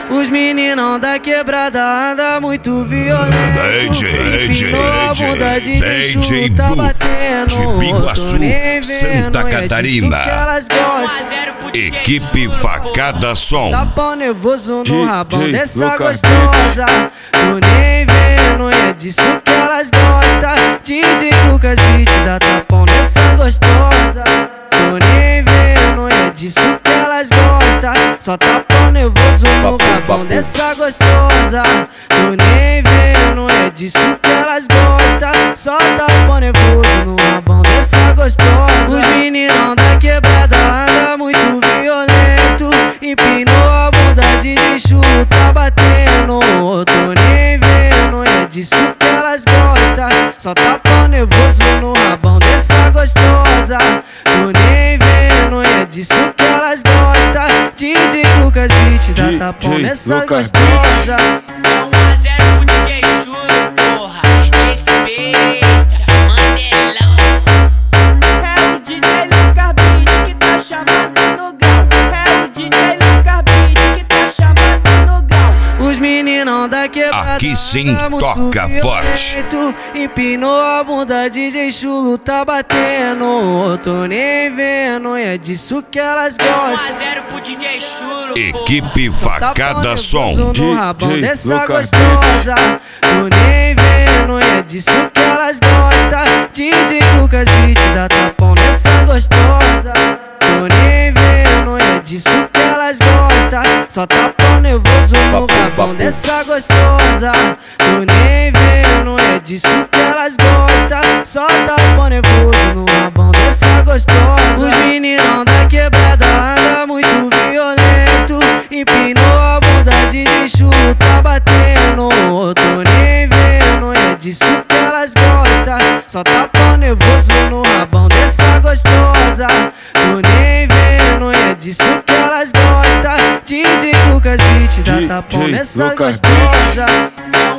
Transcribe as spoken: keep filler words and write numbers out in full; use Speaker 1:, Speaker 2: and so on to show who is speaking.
Speaker 1: Os meninão da quebrada anda muito violento.
Speaker 2: D J, D J, D J, D J
Speaker 1: tá
Speaker 2: Buff,
Speaker 1: batendo.
Speaker 2: de Biguaçu, Santa Catarina. Equipe Facada Som.
Speaker 1: Tapão nervoso no rabão
Speaker 3: D J
Speaker 1: dessa
Speaker 3: Lucas
Speaker 1: gostosa. Tô nem vendo, é disso que elas gostam. D J Lucas Beat dá tapão nessa gostosa. Tô nem vendo, é disso que elas gostam. Só tapão nervoso no rabão dessa gostosa. Tô nem vendo, é disso que elas gostam. Só tapão nervoso no rabão dessa gostosa. Os meninão da quebrada anda muito violento. Empinou a bunda de chulo, tá batendo. Tô nem vendo, é disso que elas gostam. Só tapão nervoso no rabão dessa gostosa. Tô nem vendo, é disso que elas gostam. D J Lucas Beat dá tapão nessa gostosa.
Speaker 4: É um a zero pro D J Chulo, porra. Respeita, Mandelão.
Speaker 5: É o D J Lucas Beat que tá chamando no grau. É o D J Lucas Beat que tá chamando no grau.
Speaker 1: Os meninão da quebrada
Speaker 2: Aqui sim
Speaker 1: anda muito
Speaker 2: toca
Speaker 1: violento.
Speaker 2: forte.
Speaker 1: Empinou a bunda, D J Chulo tá batendo. Tô nem vendo, é disso que elas
Speaker 4: É um
Speaker 1: gostam.
Speaker 4: a zero pro D J Chulo,
Speaker 2: Equipe
Speaker 1: Tapão
Speaker 2: Facada Som.
Speaker 1: nervoso no rabão
Speaker 3: D J
Speaker 1: dessa
Speaker 3: Lucas
Speaker 1: gostosa. Tô nem vendo, é disso que elas gostam. D J Lucas Beat dá tapão nessa gostosa. Tô nem vendo, é disso que elas gostam. Só tapão nervoso no rabão dessa gostosa. Tô nem vendo, é disso que elas gostam. Só tapão nervoso no rabão dessa gostosa. Os meninão da quebrada anda muito violento. Empinou a bunda de chulo, tá batendo. Tô nem vendo, é disso que elas gostam. Só tapão nervoso no rabão dessa gostosa. Tô nem vendo, é disso que elas gostam. D J Lucas Beat dá tapão
Speaker 3: D J
Speaker 1: nessa
Speaker 3: Lucas
Speaker 1: gostosa.
Speaker 4: é um